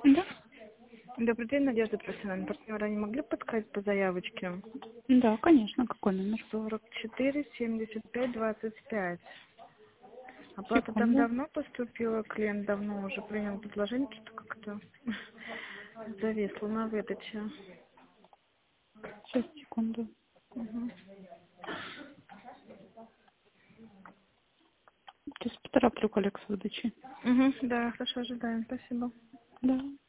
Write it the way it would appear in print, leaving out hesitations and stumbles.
Да? Добрый день, Надежда, профессиональный партнер. Не могли подсказать по заявочке? Да, конечно. Какой номер? 44 75 25. Оплата там Секунду. давно поступила, клиент давно уже принял предложение, что-то как-то зависло на выдаче. Сейчас, секунду. Угу. Через 1,5 коллег с выдачи. Угу, да, хорошо, ожидаем, спасибо. Да.